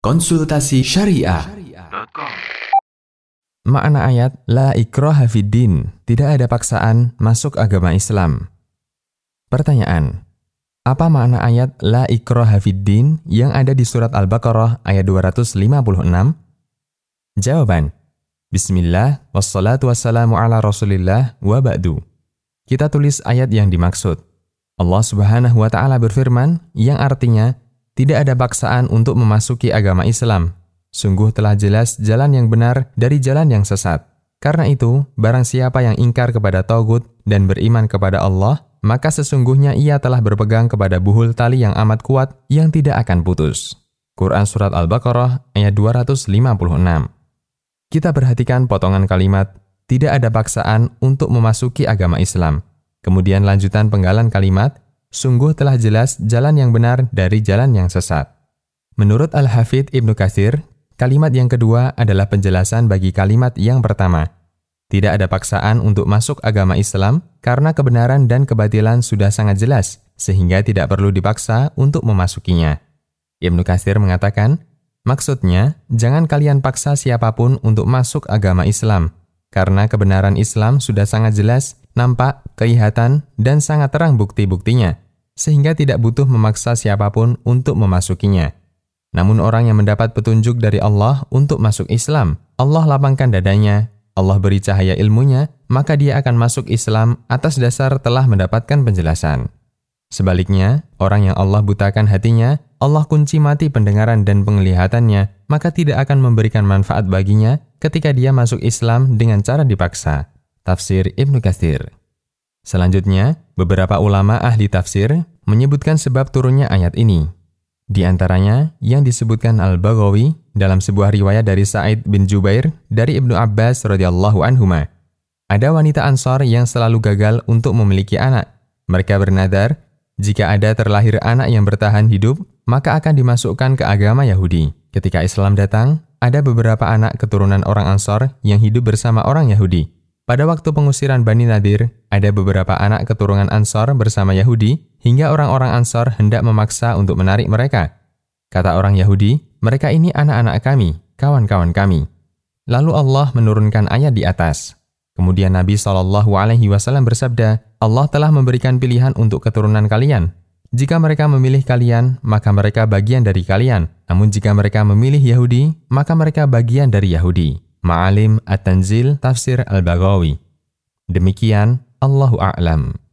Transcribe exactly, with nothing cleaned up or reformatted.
Konsultasi Syariah. Makna ayat La ikraha fiddin, tidak ada paksaan masuk agama Islam. Pertanyaan, apa makna ayat La ikraha fiddin yang ada di surat Al-Baqarah ayat dua ratus lima puluh enam? Jawaban, Bismillah, wassalatu wassalamu ala rasulillah wa ba'du. Kita tulis ayat yang dimaksud. Allah subhanahu wa ta'ala berfirman, yang artinya, tidak ada paksaan untuk memasuki agama Islam. Sungguh telah jelas jalan yang benar dari jalan yang sesat. Karena itu, barang siapa yang ingkar kepada Tagut dan beriman kepada Allah, maka sesungguhnya ia telah berpegang kepada buhul tali yang amat kuat yang tidak akan putus. Quran Surat Al-Baqarah ayat dua ratus lima puluh enam. Kita perhatikan potongan kalimat, tidak ada paksaan untuk memasuki agama Islam. Kemudian lanjutan penggalan kalimat, sungguh telah jelas jalan yang benar dari jalan yang sesat. Menurut Al-Hafidz Ibnu Katsir, kalimat yang kedua adalah penjelasan bagi kalimat yang pertama. Tidak ada paksaan untuk masuk agama Islam karena kebenaran dan kebatilan sudah sangat jelas, sehingga tidak perlu dipaksa untuk memasukinya. Ibnu Katsir mengatakan, maksudnya, jangan kalian paksa siapapun untuk masuk agama Islam, karena kebenaran Islam sudah sangat jelas, nampak, kelihatan, dan sangat terang bukti-buktinya, sehingga tidak butuh memaksa siapapun untuk memasukinya. Namun orang yang mendapat petunjuk dari Allah untuk masuk Islam, Allah lapangkan dadanya, Allah beri cahaya ilmunya, maka dia akan masuk Islam atas dasar telah mendapatkan penjelasan. Sebaliknya, orang yang Allah butakan hatinya, Allah kunci mati pendengaran dan penglihatannya, maka tidak akan memberikan manfaat baginya ketika dia masuk Islam dengan cara dipaksa. Tafsir Ibnu Katsir. Selanjutnya, beberapa ulama ahli tafsir menyebutkan sebab turunnya ayat ini. Di antaranya, yang disebutkan Al-Baghawi dalam sebuah riwayat dari Sa'id bin Jubair dari Ibnu Abbas radhiyallahu anhuma. Ada wanita Ansar yang selalu gagal untuk memiliki anak. Mereka bernadar, jika ada terlahir anak yang bertahan hidup, maka akan dimasukkan ke agama Yahudi. Ketika Islam datang, ada beberapa anak keturunan orang Ansar yang hidup bersama orang Yahudi. Pada waktu pengusiran Bani Nadir, ada beberapa anak keturunan Ansar bersama Yahudi, hingga orang-orang Ansar hendak memaksa untuk menarik mereka. Kata orang Yahudi, mereka ini anak-anak kami, kawan-kawan kami. Lalu Allah menurunkan ayat di atas. Kemudian Nabi shallallahu alaihi wasallam bersabda, Allah telah memberikan pilihan untuk keturunan kalian. Jika mereka memilih kalian, maka mereka bagian dari kalian. Namun jika mereka memilih Yahudi, maka mereka bagian dari Yahudi. Ma'alim At-Tanzil Tafsir Al-Baghawi. Demikian, Allahu a'lam.